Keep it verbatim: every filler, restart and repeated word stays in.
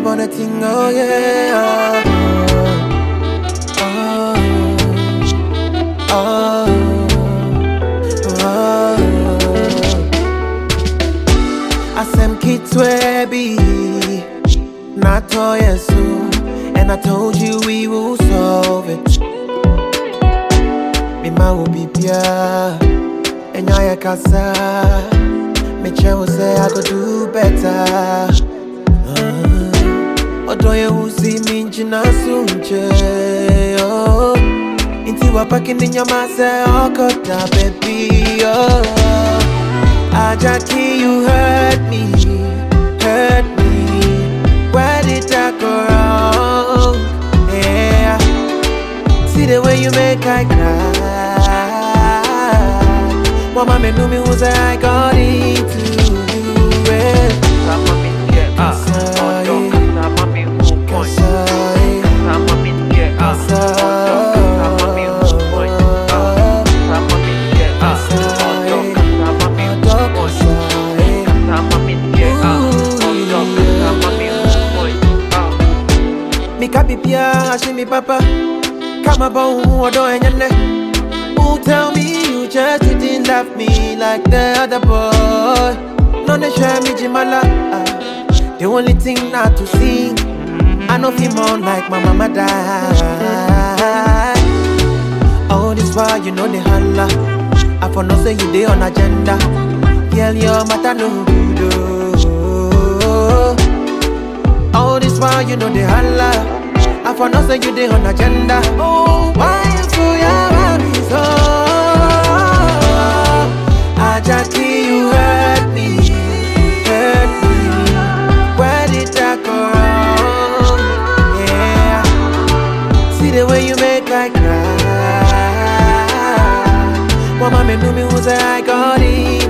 up on the thing, oh yeah. Oh, oh, oh, oh. Asem kitwebi, not toy soon, and I told you we will solve it. Me ma will be pia, and I casa. Me che will say I could do better. Although you see me jina sunche, oh, inti wapakin in your masa, oh, kota baby, oh, Ajaki, you hurt me, hurt me. Where did I go wrong? Yeah, see the way you make I cry. Mama me knew me was I got into you, yeah. Me kapi pia, she me papa. Come about who don't know. Who tell me you just didn't love me like the other boy? No, they share me Jimala. The only thing not to see, I know feel more like my mama died. All this while you know they holla. I for no say you dey on agenda. Girl, your matter no good. Oh. All this while you know they holla. I for no say you dey on agenda. Oh, why you so yeah, me so? Ajaki, you hurt me, hurt me. Where did I go wrong? Yeah, see the way you make I cry. Mama me knew me was I got it.